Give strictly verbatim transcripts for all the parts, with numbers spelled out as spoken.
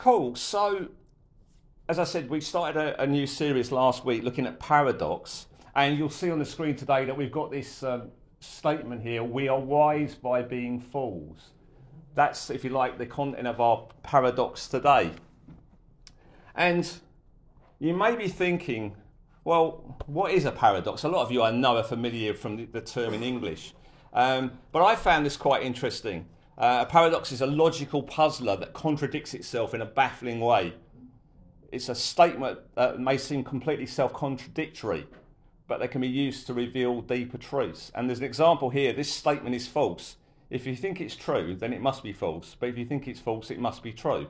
Cool. So, as I said, we started a, a new series last week looking at paradox, and you'll see on the screen today that we've got this um, statement here: we are wise by being fools. That's, if you like, the content of our paradox today. And you may be thinking, well, what is a paradox? A lot of you I know are familiar from the, the term in English, um, but I found this quite interesting. Uh, a paradox is a logical puzzler that contradicts itself in a baffling way. It's a statement that may seem completely self-contradictory, but they can be used to reveal deeper truths. And there's an example here. This statement is false. If you think it's true, then it must be false. But if you think it's false, it must be true.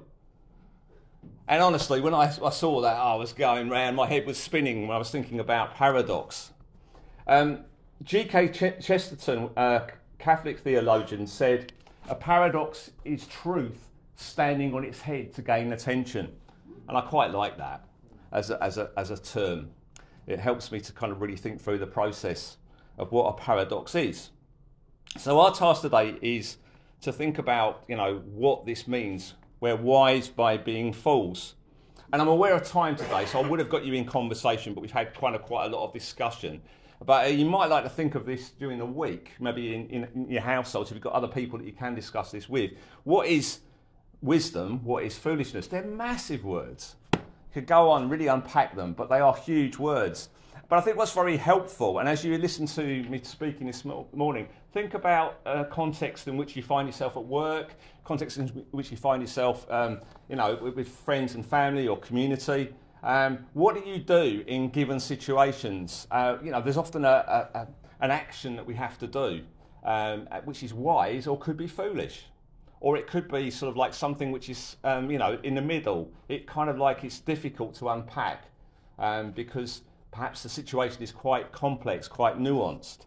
And honestly, when I, I saw that, I was going round, my head was spinning when I was thinking about paradox. Um, G K Ch- Chesterton, a Catholic theologian, said, "A paradox is truth standing on its head to gain attention." And I quite like that as a, as a, as a term. It helps me to kind of really think through the process of what a paradox is. So our task today is to think about, you know, what this means. We're wise by being fools. And I'm aware of time today, so I would have got you in conversation, but we've had quite a, quite a lot of discussion. But uh, you might like to think of this during the week, maybe in, in, in your household, if you've got other people that you can discuss this with. What is wisdom? What is foolishness? They're massive words. You could go on, really unpack them, but they are huge words. But I think what's very helpful, and as you listen to me speaking this morning, think about a context in which you find yourself at work, context in which you find yourself, um, you know, with, with friends and family or community. Um, what do you do in given situations? Uh, you know, there's often a, a, a, an action that we have to do, um, which is wise or could be foolish. Or it could be sort of like something which is, um, you know, in the middle. It kind of like it's difficult to unpack um, because perhaps the situation is quite complex, quite nuanced.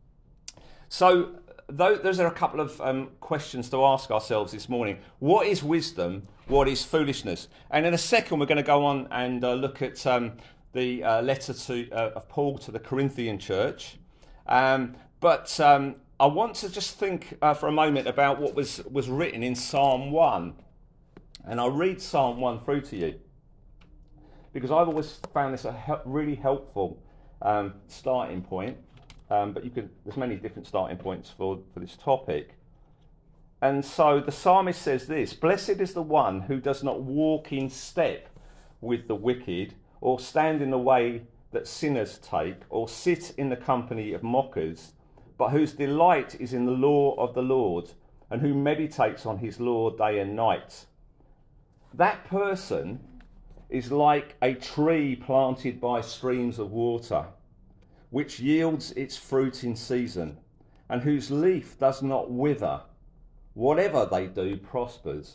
So those are a couple of um, questions to ask ourselves this morning. What is wisdom? What is foolishness? And in a second, we're going to go on and uh, look at um, the uh, letter to, uh, of Paul to the Corinthian church. Um, but um, I want to just think uh, for a moment about what was, was written in Psalm one. And I'll read Psalm one through to you, because I've always found this a he- really helpful um, starting point. Um, but you could, there's many different starting points for, for this topic. And so the psalmist says this: "Blessed is the one who does not walk in step with the wicked, or stand in the way that sinners take, or sit in the company of mockers, but whose delight is in the law of the Lord, and who meditates on his law day and night. That person is like a tree planted by streams of water, which yields its fruit in season, and whose leaf does not wither. Whatever they do prospers.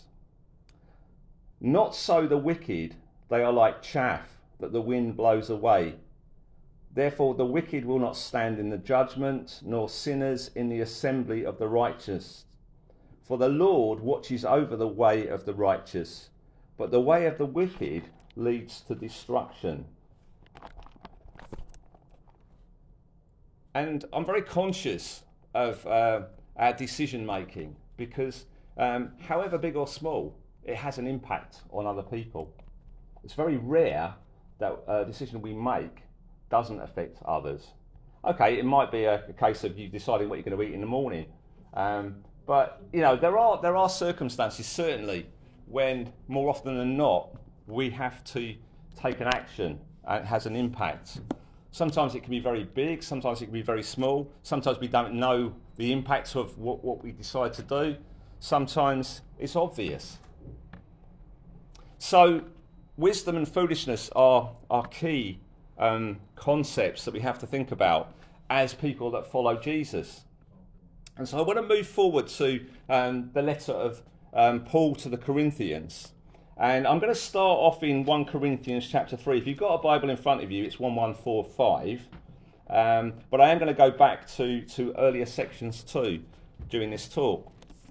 Not so the wicked, they are like chaff that the wind blows away. Therefore the wicked will not stand in the judgment, nor sinners in the assembly of the righteous. For the Lord watches over the way of the righteous, but the way of the wicked leads to destruction." And I'm very conscious of uh, our decision making, because um, however big or small, it has an impact on other people. It's very rare that a decision we make doesn't affect others. Okay, it might be a, a case of you deciding what you're going to eat in the morning, um, but you know there are there are circumstances certainly when more often than not we have to take an action and it has an impact. Sometimes it can be very big, sometimes it can be very small, sometimes we don't know the impact of what, what we decide to do, sometimes it's obvious. So wisdom and foolishness are, are key um, concepts that we have to think about as people that follow Jesus. And so I want to move forward to um, the letter of um, Paul to the Corinthians. And I'm going to start off in First Corinthians chapter three. If you've got a Bible in front of you, it's one one four five. Um, but I am going to go back to, to earlier sections too during this talk.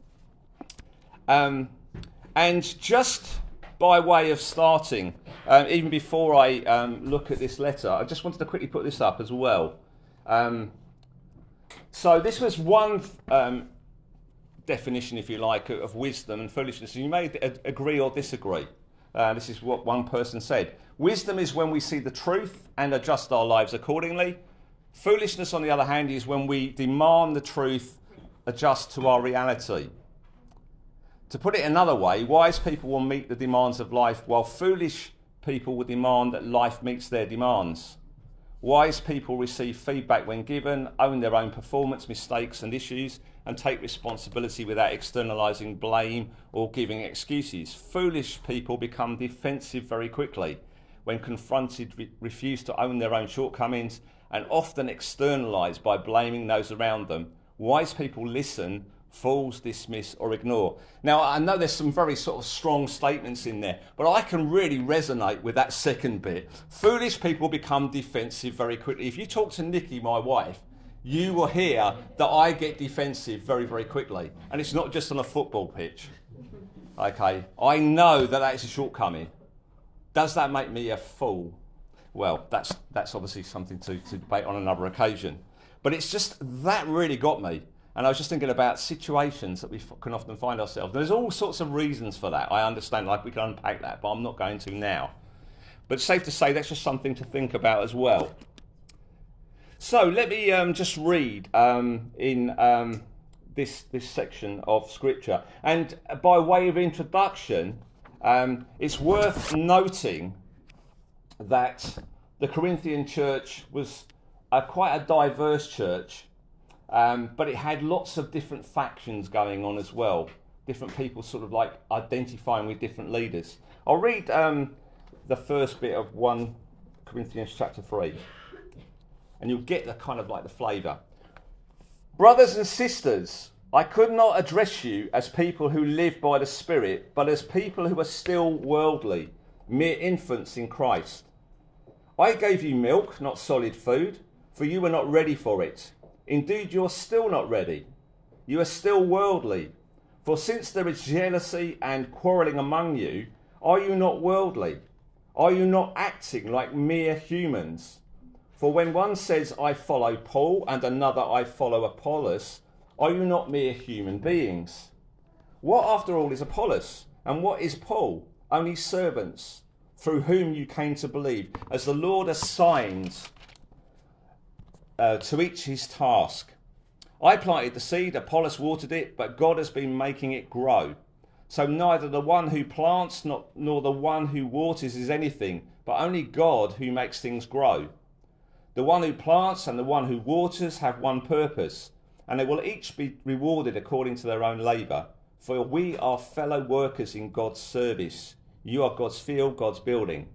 Um, and just by way of starting, um, even before I um, look at this letter, I just wanted to quickly put this up as well. Um, so this was one um, definition, if you like, of wisdom and foolishness. And you may agree or disagree. Uh, this is what one person said. Wisdom is when we see the truth and adjust our lives accordingly. Foolishness, on the other hand, is when we demand the truth, adjust to our reality. To put it another way, wise people will meet the demands of life, while foolish people will demand that life meets their demands. Wise people receive feedback when given, own their own performance, mistakes and issues, and take responsibility without externalising blame or giving excuses. Foolish people become defensive very quickly. When confronted, re- refuse to own their own shortcomings and often externalise by blaming those around them. Wise people listen, fools dismiss or ignore. Now, I know there's some very sort of strong statements in there, but I can really resonate with that second bit. Foolish people become defensive very quickly. If you talk to Nikki, my wife, you will hear that I get defensive very, very quickly. And it's not just on a football pitch. Okay, I know that that is a shortcoming. Does that make me a fool? Well, that's that's obviously something to, to debate on another occasion. But it's just, that really got me. And I was just thinking about situations that we f- can often find ourselves. There's all sorts of reasons for that. I understand, like we can unpack that, but I'm not going to now. But it's safe to say that's just something to think about as well. So let me um, just read um, in um, this this section of Scripture. And by way of introduction, um, it's worth noting that the Corinthian church was uh, quite a diverse church. Um, but it had lots of different factions going on as well. Different people sort of like identifying with different leaders. I'll read um, the first bit of First Corinthians chapter three. And you'll get the kind of like the flavour. Brothers and sisters, I could not address you as people who live by the Spirit, but as people who are still worldly, mere infants in Christ. I gave you milk, not solid food, for you were not ready for it. Indeed, you are still not ready. You are still worldly. For since there is jealousy and quarrelling among you, are you not worldly? Are you not acting like mere humans? For when one says, I follow Paul, and another, I follow Apollos, are you not mere human beings? What, after all, is Apollos? And what is Paul? Only servants, through whom you came to believe, as the Lord assigns Uh, to each his task. I planted the seed, Apollos watered it, but God has been making it grow. So neither the one who plants not, nor the one who waters is anything, but only God who makes things grow. The one who plants and the one who waters have one purpose, and they will each be rewarded according to their own labour. For we are fellow workers in God's service. You are God's field, God's building.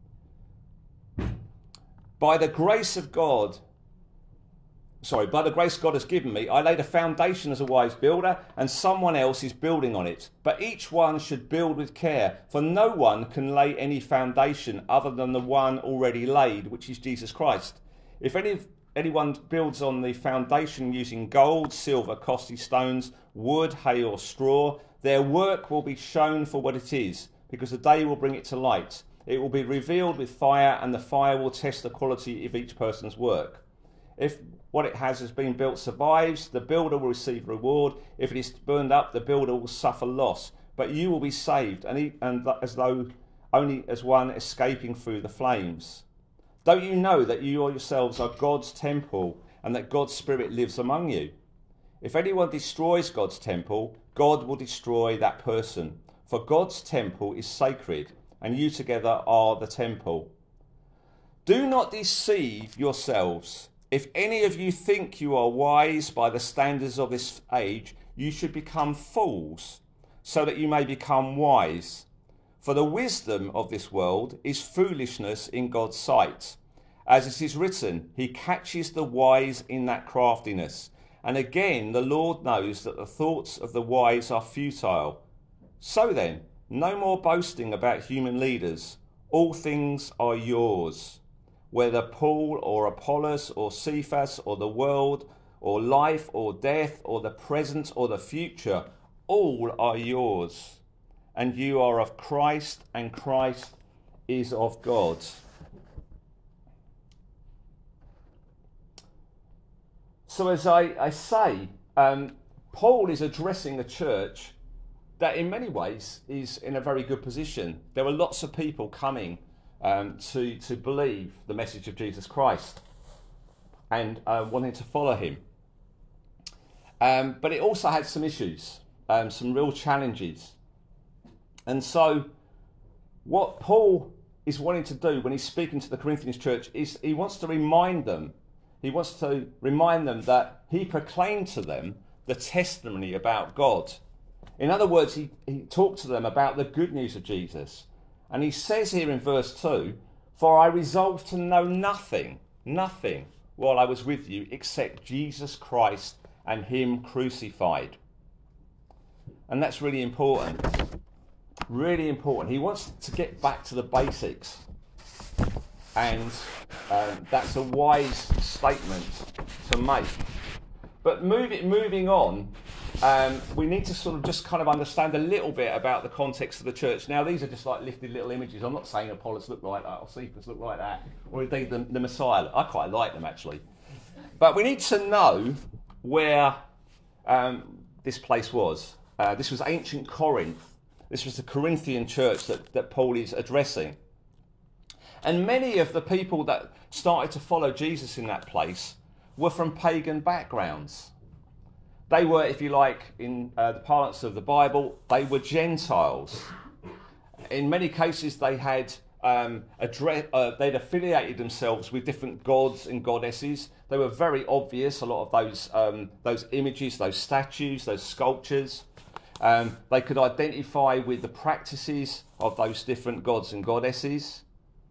By the grace of God, Sorry, by the grace God has given me, I laid a foundation as a wise builder, and someone else is building on it. But each one should build with care, for no one can lay any foundation other than the one already laid, which is Jesus Christ. If any anyone builds on the foundation using gold, silver, costly stones, wood, hay or straw, their work will be shown for what it is, because the day will bring it to light. It will be revealed with fire, and the fire will test the quality of each person's work. If what it has has been built survives, the builder will receive reward. If it is burned up, the builder will suffer loss. But you will be saved, and, he, and as though only as one escaping through the flames. Don't you know that you yourselves are God's temple, and that God's Spirit lives among you? If anyone destroys God's temple, God will destroy that person. For God's temple is sacred, and you together are the temple. Do not deceive yourselves. If any of you think you are wise by the standards of this age, you should become fools, so that you may become wise. For the wisdom of this world is foolishness in God's sight. As it is written, he catches the wise in that craftiness. And again, the Lord knows that the thoughts of the wise are futile. So then, no more boasting about human leaders. All things are yours. Whether Paul or Apollos or Cephas or the world or life or death or the present or the future, all are yours. And you are of Christ, and Christ is of God. So as I, I say, um, Paul is addressing a church that in many ways is in a very good position. There were lots of people coming um, to, to believe the message of Jesus Christ and uh, wanting to follow him. Um, but it also had some issues, um, some real challenges. And so what Paul is wanting to do when he's speaking to the Corinthians church is he wants to remind them, he wants to remind them that he proclaimed to them the testimony about God. In other words, he, he talked to them about the good news of Jesus. And he says here in verse two, "For I resolved to know nothing, nothing, while I was with you, except Jesus Christ and him crucified." And that's really important. Really important. He wants to get back to the basics. And um, that's a wise statement to make. But move it, moving on, um, we need to sort of just kind of understand a little bit about the context of the church. Now, these are just like lifted little images. I'm not saying Apollos look like that or Cephas look like that, or indeed the, the Messiah. I quite like them, actually. But we need to know where um, this place was. Uh, this was ancient Corinth. This was the Corinthian church that, that Paul is addressing. And many of the people that started to follow Jesus in that place were from pagan backgrounds. They were, if you like, in uh, the parlance of the Bible, they were Gentiles. In many cases, they had um, address, uh, they'd affiliated themselves with different gods and goddesses. They were very obvious, a lot of those um, those images, those statues, those sculptures. Um, they could identify with the practices of those different gods and goddesses.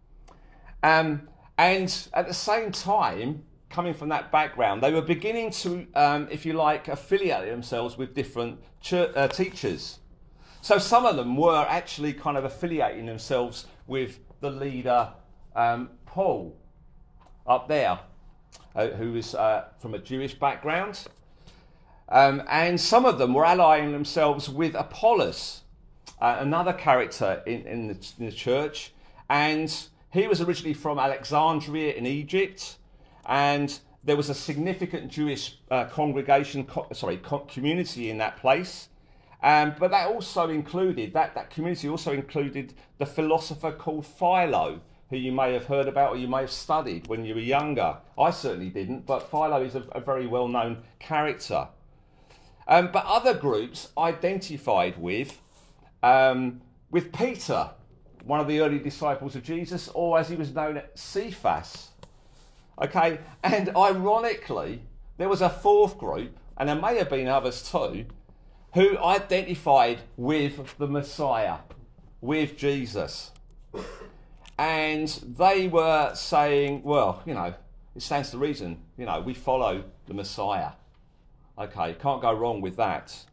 Um, and at the same time, coming from that background, they were beginning to, um, if you like, affiliate themselves with different church, uh, teachers. So some of them were actually kind of affiliating themselves with the leader, um, Paul, up there, uh, who was uh, from a Jewish background. Um, and some of them were allying themselves with Apollos, uh, another character in, in, the, in the church. And he was originally from Alexandria in Egypt. And there was a significant Jewish uh, congregation, co- sorry, co- community in that place. Um, but that also included, that, that community also included the philosopher called Philo, who you may have heard about or you may have studied when you were younger. I certainly didn't, but Philo is a, a very well-known character. Um, but other groups identified with, um, with Peter, one of the early disciples of Jesus, or as he was known, Cephas. Okay, and ironically, there was a fourth group, and there may have been others too, who identified with the Messiah, with Jesus. And they were saying, well, you know, it stands to reason, you know, we follow the Messiah. Okay, can't go wrong with that.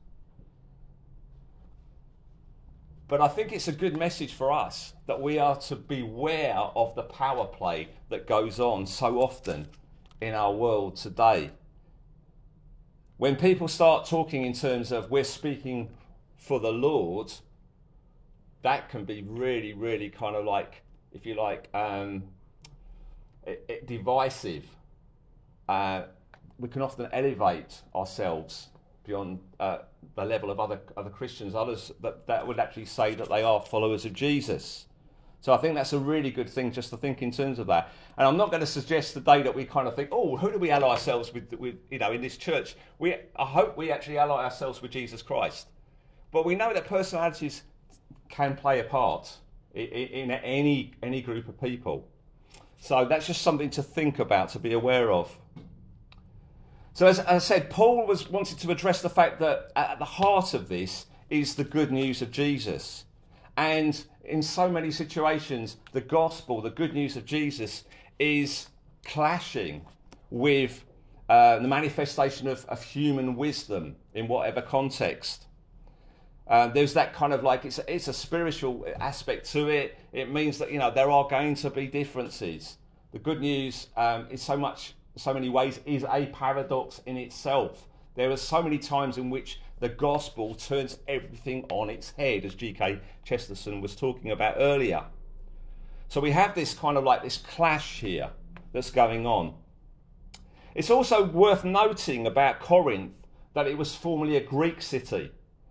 But I think it's a good message for us that we are to beware of the power play that goes on so often in our world today. When people start talking in terms of we're speaking for the Lord, that can be really, really kind of like, if you like, um, it, it divisive. Uh, we can often elevate ourselves beyond uh, the level of other other Christians, others that, that would actually say that they are followers of Jesus. So I think that's a really good thing just to think in terms of that. And I'm not going to suggest today that we kind of think, oh, who do we ally ourselves with, with you know, in this church? We I hope we actually ally ourselves with Jesus Christ. But we know that personalities can play a part in, in any any group of people. So that's just something to think about, to be aware of. So as I said, Paul was wanted to address the fact that at the heart of this is the good news of Jesus. And in so many situations, the gospel, the good news of Jesus, is clashing with uh, the manifestation of, of human wisdom in whatever context. Uh, there's that kind of like, it's a, it's a spiritual aspect to it. It means that, you know, there are going to be differences. The good news um, is so much, so many ways, is a paradox in itself. There are so many times in which the gospel turns everything on its head, as G K Chesterton was talking about earlier. So we have this kind of like this clash here that's going on. It's also worth noting about Corinth that it was formerly a Greek city.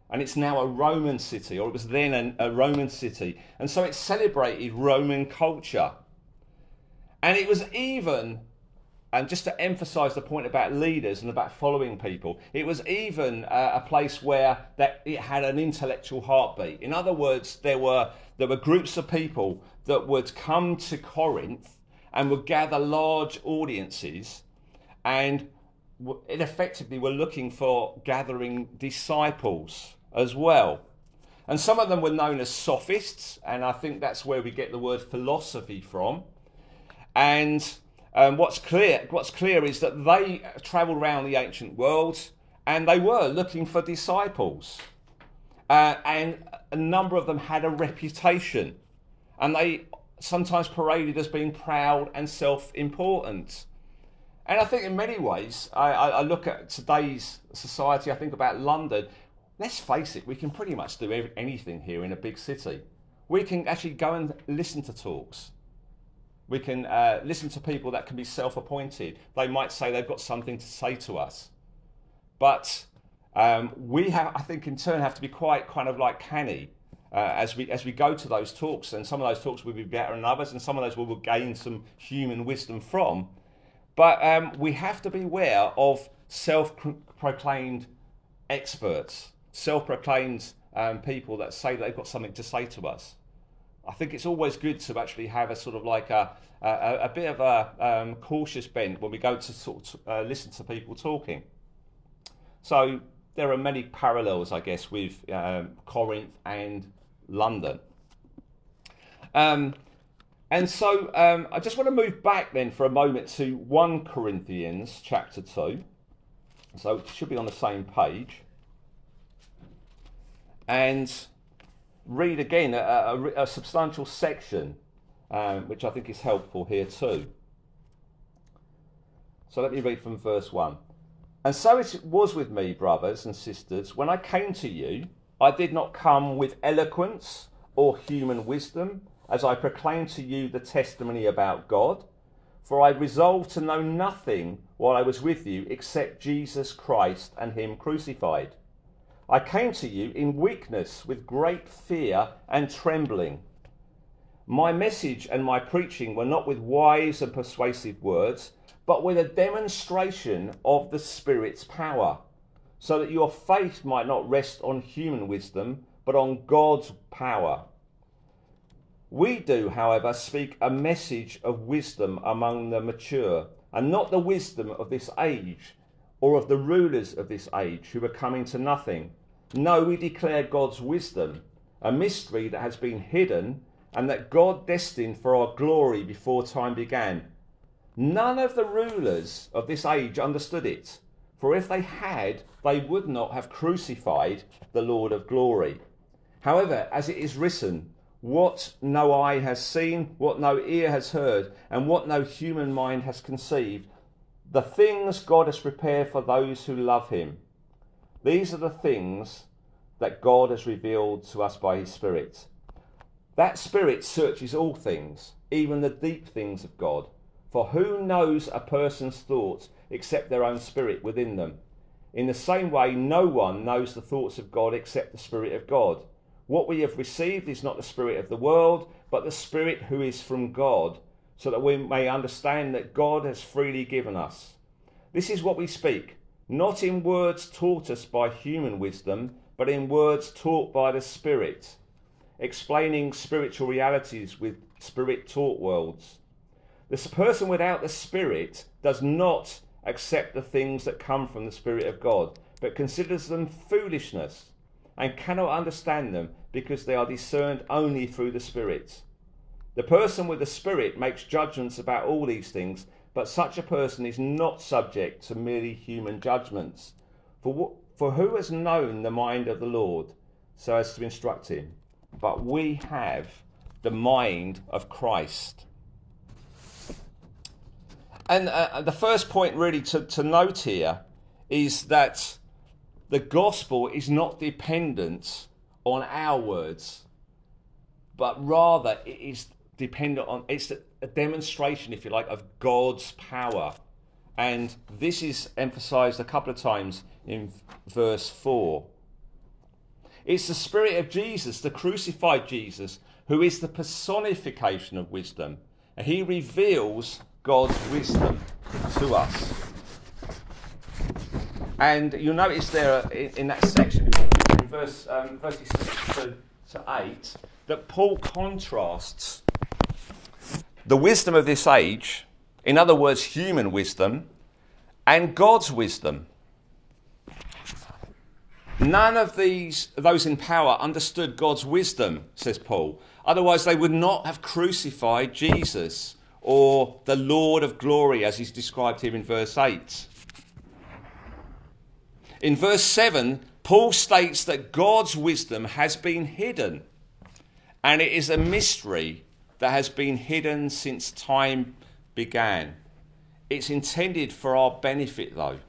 and it's now a Roman city, or it was then an, a Roman city. And so it celebrated Roman culture. And it was even, and just to emphasize the point about leaders and about following people, it was even uh, a place where that it had an intellectual heartbeat. In other words, there were there were groups of people that would come to Corinth and would gather large audiences, and it effectively were looking for gathering disciples as well. And some of them were known as sophists, and I think that's where we get the word philosophy from. And um, what's clear, what's clear is that they travelled around the ancient world, and they were looking for disciples. Uh, and a number of them had a reputation, and they sometimes paraded as being proud and self-important. And I think in many ways, I, I look at today's society, I think about London. Let's face it, we can pretty much do anything here in a big city. We can actually go and listen to talks. We can uh, listen to people that can be self-appointed. They might say they've got something to say to us. But um, we have, I think in turn, have to be quite kind of like canny uh, as we as we go to those talks. And some of those talks will be better than others, and some of those we will gain some human wisdom from. But um, we have to beware of self-proclaimed experts, self-proclaimed um, people that say that they've got something to say to us. I think it's always good to actually have a sort of like a a, a bit of a um, cautious bent when we go to sort of uh, listen to people talking. So there are many parallels, I guess, with um, Corinth and London. Um, And so um, I just want to move back then for a moment to First Corinthians chapter two. So it should be on the same page. And read again a, a, a substantial section, um, which I think is helpful here too. So let me read from verse one. And so it was with me, brothers and sisters, when I came to you, I did not come with eloquence or human wisdom, as I proclaim to you the testimony about God. For I resolved to know nothing while I was with you except Jesus Christ and him crucified. I came to you in weakness, with great fear and trembling. My message and my preaching were not with wise and persuasive words, but with a demonstration of the Spirit's power, so that your faith might not rest on human wisdom, but on God's power. We do, however, speak a message of wisdom among the mature, and not the wisdom of this age, or of the rulers of this age who are coming to nothing. No, we declare God's wisdom, a mystery that has been hidden, and that God destined for our glory before time began. None of the rulers of this age understood it, for if they had, they would not have crucified the Lord of glory. However, as it is written, what no eye has seen, what no ear has heard, and what no human mind has conceived, the things God has prepared for those who love him. These are the things that God has revealed to us by his Spirit. That Spirit searches all things, even the deep things of God. For who knows a person's thoughts except their own spirit within them? In the same way, no one knows the thoughts of God except the Spirit of God. What we have received is not the spirit of the world, but the Spirit who is from God, so that we may understand that God has freely given us. This is what we speak, not in words taught us by human wisdom, but in words taught by the Spirit, explaining spiritual realities with Spirit-taught words. The person without the Spirit does not accept the things that come from the Spirit of God, but considers them foolishness, and cannot understand them because they are discerned only through the Spirit. The person with the Spirit makes judgments about all these things, but such a person is not subject to merely human judgments. For, what, for who has known the mind of the Lord so as to instruct him? But we have the mind of Christ. And uh, the first point really to, to note here is that the gospel is not dependent on our words, but rather it is dependent on, it's a demonstration, if you like, of God's power. And this is emphasized a couple of times in verse four. It's the Spirit of Jesus, the crucified Jesus, who is the personification of wisdom. And he reveals God's wisdom to us. And you'll notice there in, in that section, in verse, um, verses six to, to eight, that Paul contrasts the wisdom of this age, in other words, human wisdom, and God's wisdom. None of these, those in power understood God's wisdom, says Paul. Otherwise, they would not have crucified Jesus, or the Lord of glory, as he's described here in verse eight. In verse seven, Paul states that God's wisdom has been hidden, and it is a mystery that has been hidden since time began. It's intended for our benefit, though.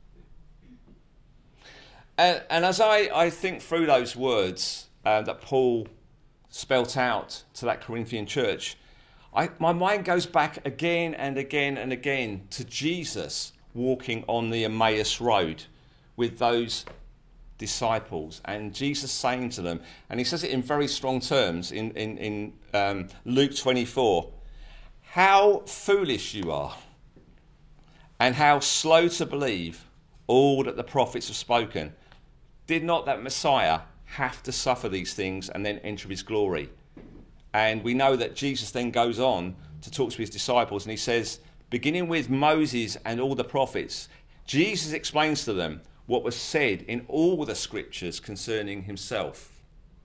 And, and as I, I think through those words uh, that Paul spelt out to that Corinthian church, I, my mind goes back again and again and again to Jesus walking on the Emmaus Road with those disciples, and Jesus saying to them, and he says it in very strong terms in, in, in um, Luke twenty-four, how foolish you are, and how slow to believe all that the prophets have spoken. Did not that Messiah have to suffer these things and then enter his glory? And we know that Jesus then goes on to talk to his disciples, and he says, beginning with Moses and all the prophets, Jesus explains to them what was said in all the scriptures concerning himself.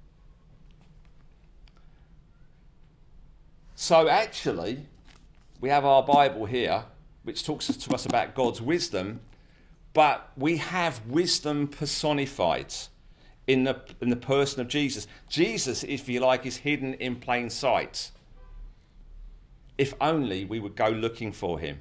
So actually, we have our Bible here, which talks to us about God's wisdom, but we have wisdom personified in the, in the person of Jesus. Jesus, if you like, is hidden in plain sight. If only we would go looking for him.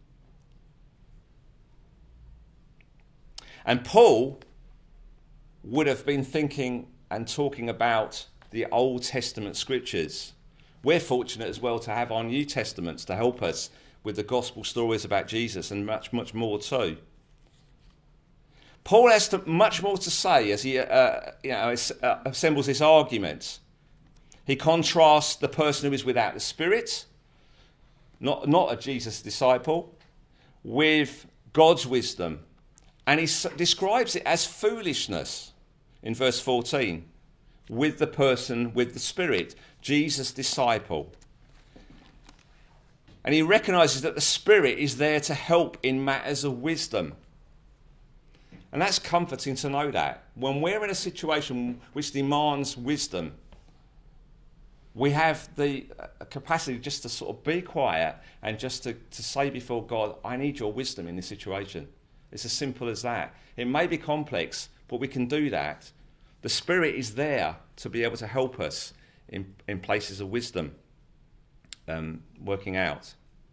And Paul would have been thinking and talking about the Old Testament scriptures. We're fortunate as well to have our New Testaments to help us with the gospel stories about Jesus, and much, much more too. Paul has to, much more to say as he uh, you know, uh, assembles this argument. He contrasts the person who is without the Spirit, not, not a Jesus disciple, with God's wisdom. And he s- describes it as foolishness in verse fourteen, with the person with the Spirit, Jesus' disciple. And he recognises that the Spirit is there to help in matters of wisdom. And that's comforting to know that. When we're in a situation which demands wisdom, we have the capacity just to sort of be quiet and just to, to say before God, I need your wisdom in this situation. It's as simple as that. It may be complex, but we can do that. The Spirit is there to be able to help us in, in places of wisdom, um, working out.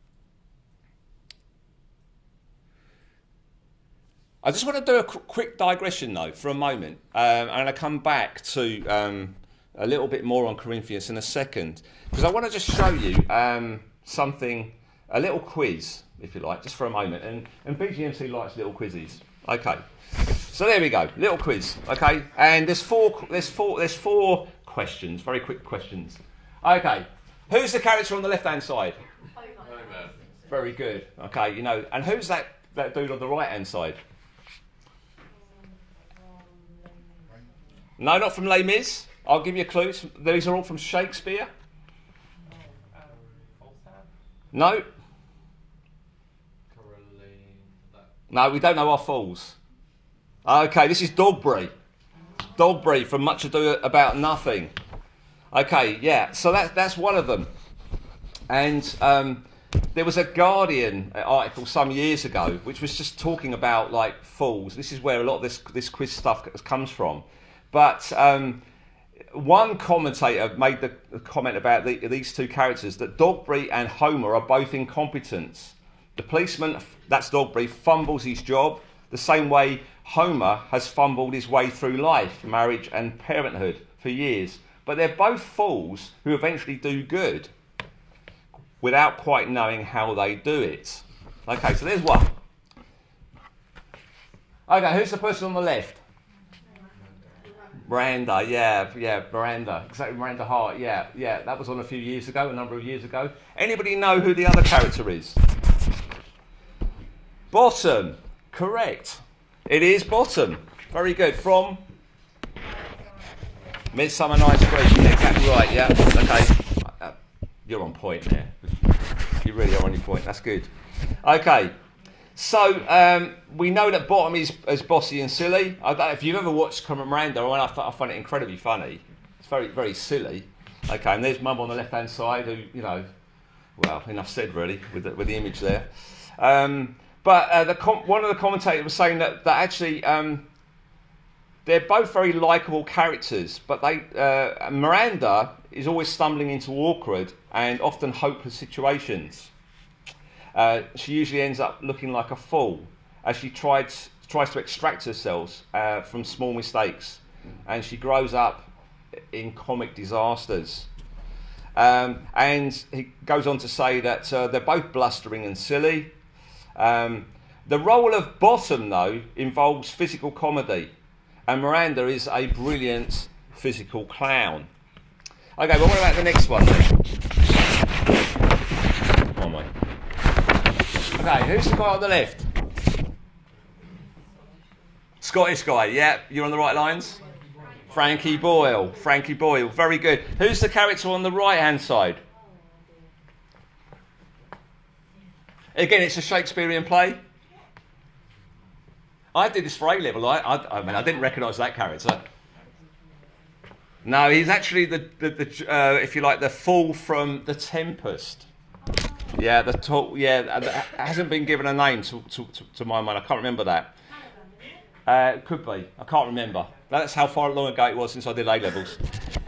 I just want to do a qu- quick digression, though, for a moment, um, and I'll come back to um, a little bit more on Corinthians in a second, because I want to just show you um, something, a little quiz, if you like, just for a moment. And, and B G M C likes little quizzes. Okay, so there we go, little quiz. Okay, and there's four, there's four, there's four questions, very quick questions. Okay, who's the character on the left-hand side? Homer. Very good. Okay, you know, and who's that that dude on the right-hand side? No, not from Les Mis. I'll give you a clue. These are all from Shakespeare. No. No, we don't know our fools. Okay, this is Dogberry. Dogberry from Much Ado About Nothing. Okay, yeah, so that, that's one of them. And um, there was a Guardian article some years ago which was just talking about, like, fools. This is where a lot of this, this quiz stuff comes from. But um, one commentator made the, the comment about the, these two characters, that Dogberry and Homer are both incompetent. The policeman, that's Dogberry, fumbles his job the same way Homer has fumbled his way through life, marriage and parenthood for years. But they're both fools who eventually do good without quite knowing how they do it. Okay, so there's one. Okay, who's the person on the left? Miranda, yeah, yeah, Miranda, exactly, Miranda Hart, yeah, yeah, that was on a few years ago, a number of years ago. Anybody know who the other character is? Bottom, correct. It is Bottom. Very good. From Midsummer Night's Dream, yeah, exactly right, yeah, okay. Uh, you're on point there. You really are on your point, that's good. Okay. So, um, we know that Bottom is, is bossy and silly. I don't know if you've ever watched Common Miranda, I, I find it incredibly funny. It's very, very silly. Okay, and there's Mum on the left-hand side who, you know, well, enough said really with the, with the image there. Um, but uh, the com- one of the commentators was saying that, that actually um, they're both very likeable characters, but they uh, Miranda is always stumbling into awkward and often hopeless situations. Uh, she usually ends up looking like a fool as she tries, tries to extract herself uh, from small mistakes, and she grows up in comic disasters. Um, and he goes on to say that uh, they're both blustering and silly. Um, the role of Bottom, though, involves physical comedy, and Miranda is a brilliant physical clown. Okay, but what about the next one then? Oh my. Okay, who's the guy on the left? Scottish guy, yeah, you're on the right lines? Frankie Boyle, Frankie Boyle, very good. Who's the character on the right-hand side? Again, it's a Shakespearean play. I did this for A-level, I, I, I mean, I didn't recognise that character. No, he's actually the, the, the uh, if you like, the fool from The Tempest. Yeah, the talk, yeah, that hasn't been given a name to, to, to, to my mind. I can't remember that. Uh, it could be. I can't remember. That's how far long ago it was since I did A-levels.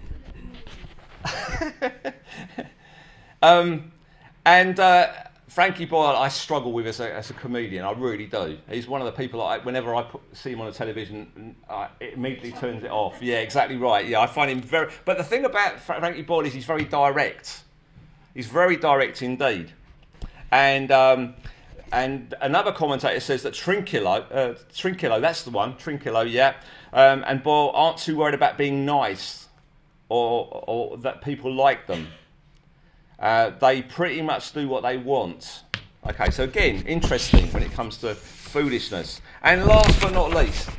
um, and uh, Frankie Boyle, I struggle with as a, as a comedian. I really do. He's one of the people, I, whenever I put, see him on the television, I, it immediately turns it off. Yeah, exactly right. Yeah, I find him very... But the thing about Frankie Boyle is he's very direct. He's very direct indeed. And um, and another commentator says that Trinculo, uh, Trinculo, that's the one, Trinculo, yeah, um, and Boyle aren't too worried about being nice or, or that people like them. Uh, they pretty much do what they want. Okay, so again, interesting when it comes to foolishness. And last but not least,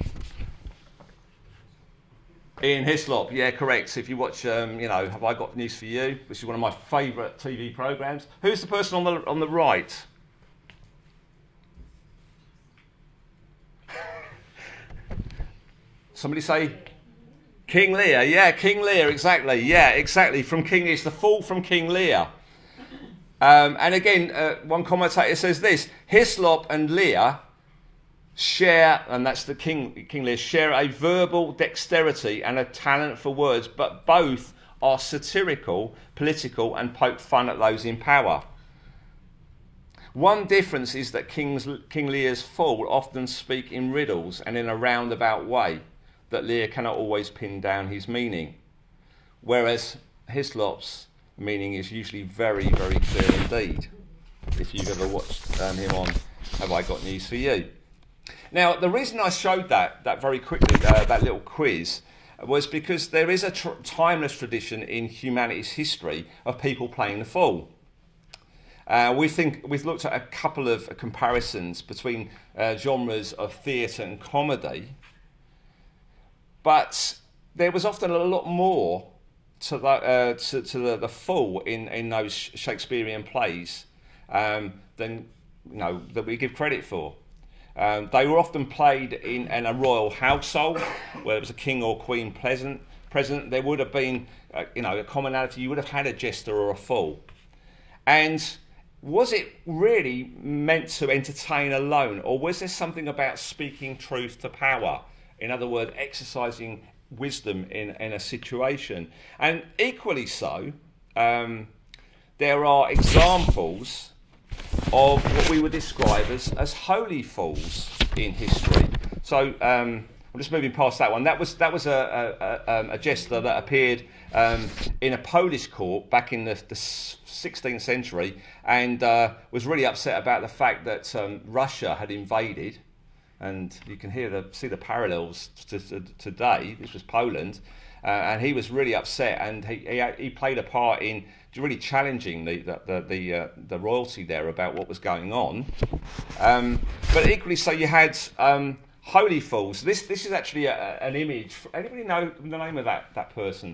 Ian Hislop, yeah, correct. So if you watch, um, you know, Have I Got News for You, which is one of my favourite T V programmes. Who's the person on the on the right? Somebody say King Lear. Yeah, King Lear, exactly. Yeah, exactly. From King Lear, it's the fool from King Lear. Um, and again, uh, one commentator says this: Hislop and Lear share, and that's the King, King Lear, share a verbal dexterity and a talent for words, but both are satirical, political, and poke fun at those in power. One difference is that King's, King Lear's fool often speak in riddles and in a roundabout way that Lear cannot always pin down his meaning, whereas Hislop's meaning is usually very, very clear indeed, if you've ever watched um, him on Have I Got News for You. Now, the reason I showed that, that very quickly, uh, that little quiz, was because there is a tr- timeless tradition in humanity's history of people playing the fool. Uh, we think, we've looked at a couple of comparisons between uh, genres of theatre and comedy, but there was often a lot more to the, uh, to, to the, the fool in, in those Shakespearean plays um, than, you know, that we give credit for. Um, they were often played in, in a royal household where there was a king or queen present. present. There would have been, uh, you know, a commonality. You would have had a jester or a fool. And was it really meant to entertain alone, or was there something about speaking truth to power? In other words, exercising wisdom in, in a situation. And equally so, um, there are examples of what we would describe as, as holy fools in history. So um, I'm just moving past that one. That was that was a, a, a, a jester that appeared um, in a Polish court back in the, the sixteenth century, and uh, was really upset about the fact that um, Russia had invaded and you can hear the see the parallels to, to today. This was Poland, uh, and he was really upset, and he he, he played a part in really challenging the the the the, uh, the royalty there about what was going on. Um, but equally, so you had um, holy fools. This this is actually a, an image. Anybody know the name of that that person?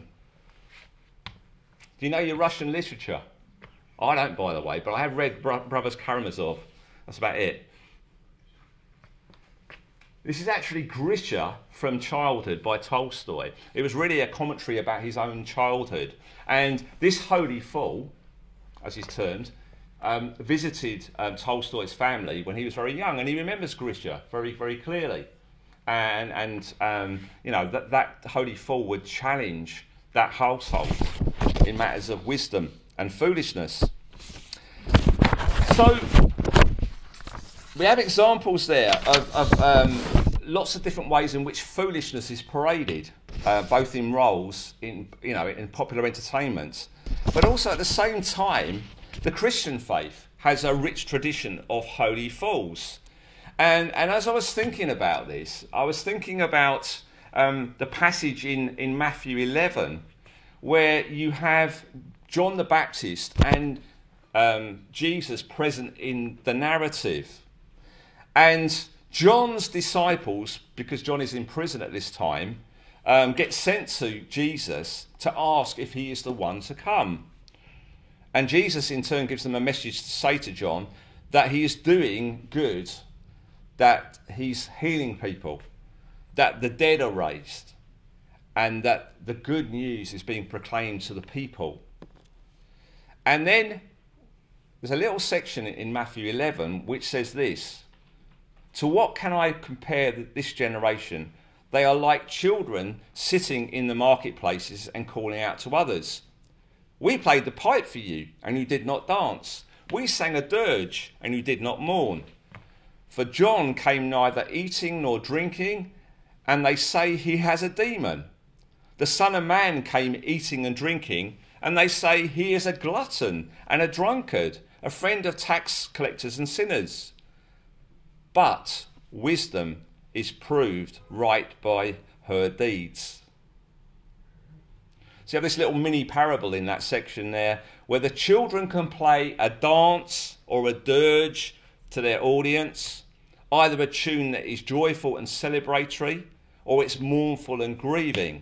Do you know your Russian literature? I don't, by the way, but I have read Bro- Brothers Karamazov. That's about it. This is actually Grisha from Childhood by Tolstoy. It was really a commentary about his own childhood. And this holy fool, as he's termed, um, visited um, Tolstoy's family when he was very young, and he remembers Grisha very, very clearly. And, and um, you know, that, that holy fool would challenge that household in matters of wisdom and foolishness. So we have examples there of, of um, lots of different ways in which foolishness is paraded, uh, both in roles, in you know, in popular entertainment, but also at the same time, the Christian faith has a rich tradition of holy fools. And and as I was thinking about this, I was thinking about um, the passage in in Matthew eleven, where you have John the Baptist and um, Jesus present in the narrative. And John's disciples, because John is in prison at this time, um, get sent to Jesus to ask if he is the one to come. And Jesus in turn gives them a message to say to John that he is doing good, that he's healing people, that the dead are raised, and that the good news is being proclaimed to the people. And then there's a little section in Matthew eleven which says this: "To what can I compare this generation? They are like children sitting in the marketplaces and calling out to others. We played the pipe for you, and you did not dance. We sang a dirge, and you did not mourn. For John came neither eating nor drinking, and they say he has a demon. The Son of Man came eating and drinking, and they say he is a glutton and a drunkard, a friend of tax collectors and sinners. But wisdom is proved right by her deeds." So you have this little mini parable in that section there, where the children can play a dance or a dirge to their audience, either a tune that is joyful and celebratory, or it's mournful and grieving.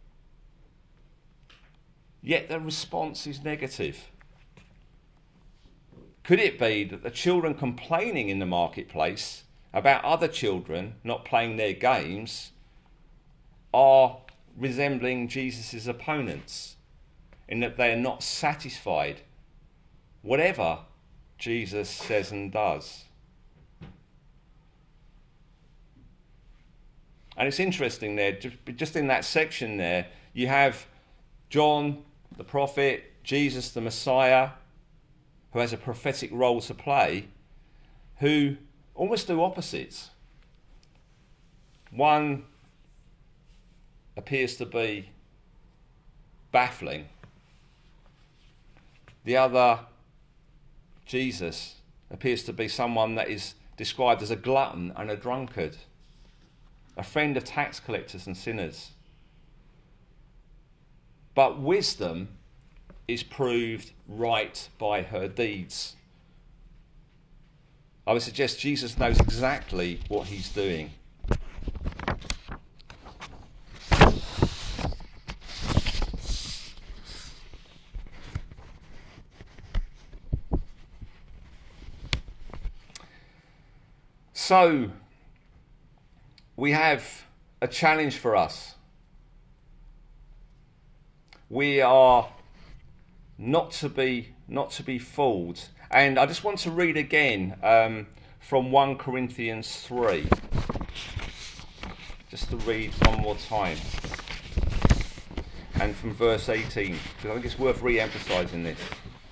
Yet the response is negative. Could it be that the children complaining in the marketplace about other children not playing their games are resembling Jesus' opponents, in that they are not satisfied whatever Jesus says and does? And it's interesting there, just in that section there, you have John the prophet, Jesus the Messiah, who has a prophetic role to play, who almost do opposites. One appears to be baffling. The other, Jesus, appears to be someone that is described as a glutton and a drunkard, a friend of tax collectors and sinners. But wisdom is proved right by her deeds. I would suggest Jesus knows exactly what he's doing. So, we have a challenge for us. We are not to be not to be fooled. And I just want to read again um, from First Corinthians three. Just to read one more time. And from verse eighteen, because I think it's worth re-emphasising this.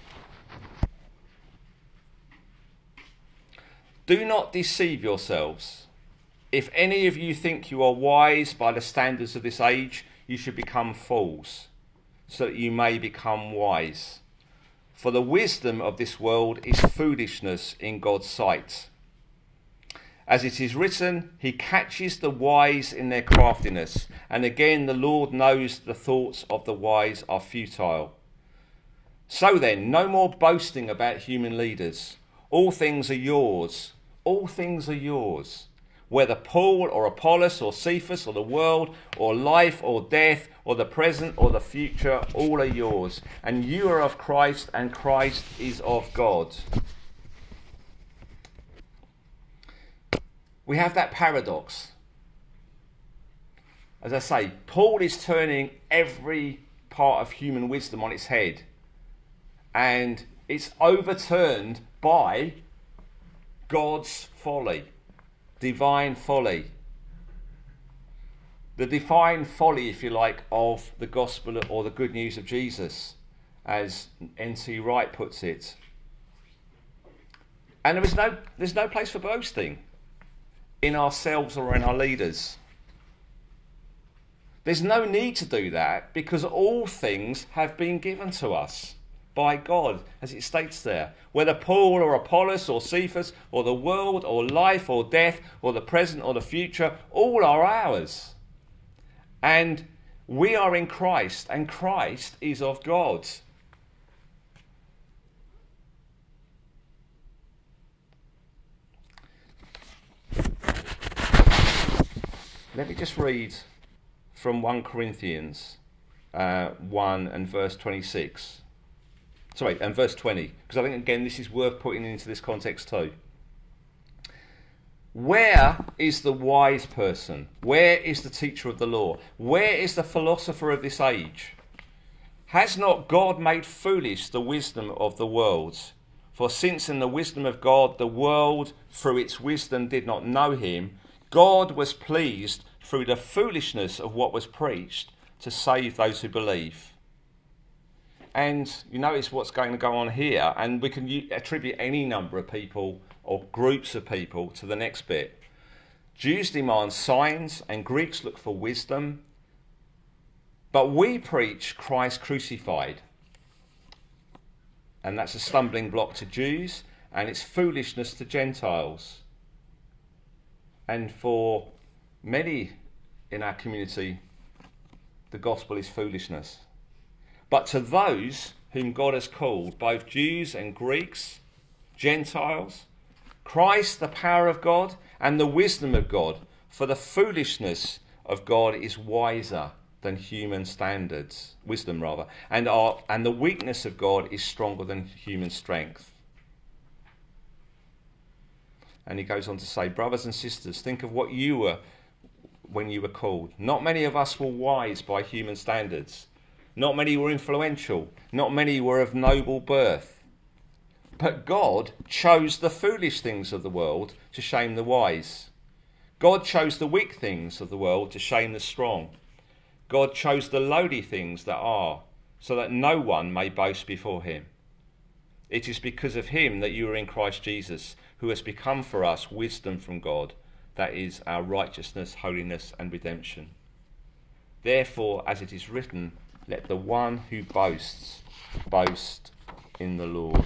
"Do not deceive yourselves. If any of you think you are wise by the standards of this age, you should become fools, so that you may become wise. For the wisdom of this world is foolishness in God's sight. As it is written, he catches the wise in their craftiness. And again, the Lord knows the thoughts of the wise are futile. So then, no more boasting about human leaders. All things are yours. All things are yours. Whether Paul or Apollos or Cephas or the world or life or death or the present or the future, all are yours. And you are of Christ and Christ is of God. We have that paradox. As I say, Paul is turning every part of human wisdom on its head. And it's overturned by God's folly. Divine folly. The divine folly, if you like, of the gospel or the good news of Jesus, as N T Wright puts it. And there is no, there's no place for boasting in ourselves or in our leaders. There's no need to do that because all things have been given to us by God, as it states there. Whether Paul or Apollos or Cephas or the world or life or death or the present or the future, all are ours. And we are in Christ and Christ is of God. Let me just read from First Corinthians uh, one and verse twenty-six. Sorry, and verse twenty, because I think, again, this is worth putting into this context too. Where is the wise person? Where is the teacher of the law? Where is the philosopher of this age? Has not God made foolish the wisdom of the world? For since in the wisdom of God the world through its wisdom did not know him, God was pleased through the foolishness of what was preached to save those who believe. And you notice what's going to go on here, and we can u- attribute any number of people or groups of people to the next bit. Jews demand signs and Greeks look for wisdom, but we preach Christ crucified. And that's a stumbling block to Jews, and it's foolishness to Gentiles. And for many in our community, the gospel is foolishness. But to those whom God has called, both Jews and Greeks, Gentiles, Christ, the power of God, and the wisdom of God, for the foolishness of God is wiser than human standards, wisdom rather, and, our, and the weakness of God is stronger than human strength. And he goes on to say, brothers and sisters, think of what you were when you were called. Not many of us were wise by human standards. Not many were influential. Not many were of noble birth. But God chose the foolish things of the world to shame the wise. God chose the weak things of the world to shame the strong. God chose the lowly things that are, so that no one may boast before him. It is because of him that you are in Christ Jesus, who has become for us wisdom from God, that is our righteousness, holiness and redemption. Therefore, as it is written, let the one who boasts, boast in the Lord.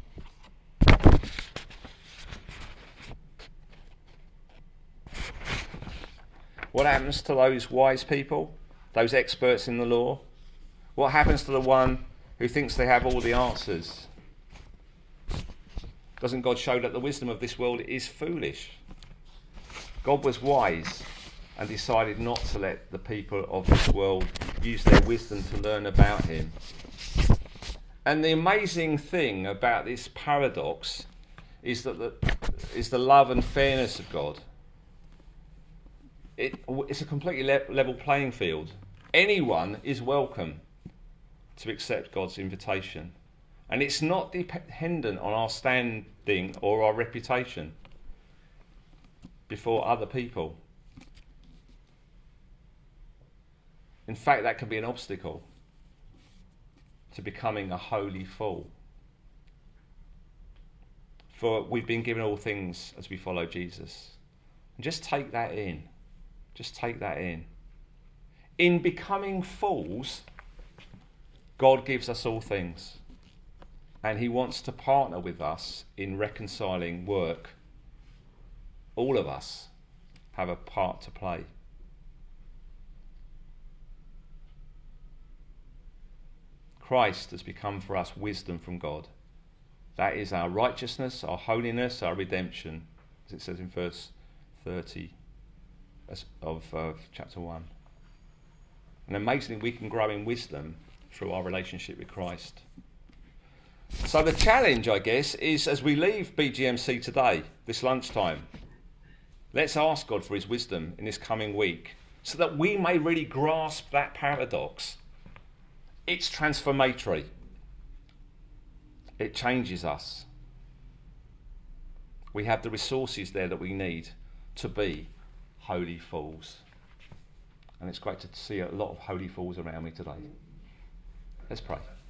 What happens to those wise people, those experts in the law? What happens to the one who thinks they have all the answers? Doesn't God show that the wisdom of this world is foolish? God was wise and decided not to let the people of this world use their wisdom to learn about him. And the amazing thing about this paradox is that the, is the love and fairness of God. It, it's a completely le- level playing field. Anyone is welcome to accept God's invitation. And it's not dependent on our standing or our reputation before other people. In fact, that can be an obstacle to becoming a holy fool. For we've been given all things as we follow Jesus. And just take that in. Just take that in. In becoming fools, God gives us all things. And he wants to partner with us in reconciling work all of us have a part to play. Christ has become for us wisdom from God. That is our righteousness, our holiness, our redemption, as it says in verse thirty of uh, chapter one. And amazingly, we can grow in wisdom through our relationship with Christ. So the challenge, I guess, is as we leave B G M C today, this lunchtime, let's ask God for his wisdom in this coming week so that we may really grasp that paradox. It's transformatory. It changes us. We have the resources there that we need to be holy fools. And it's great to see a lot of holy fools around me today. Let's pray.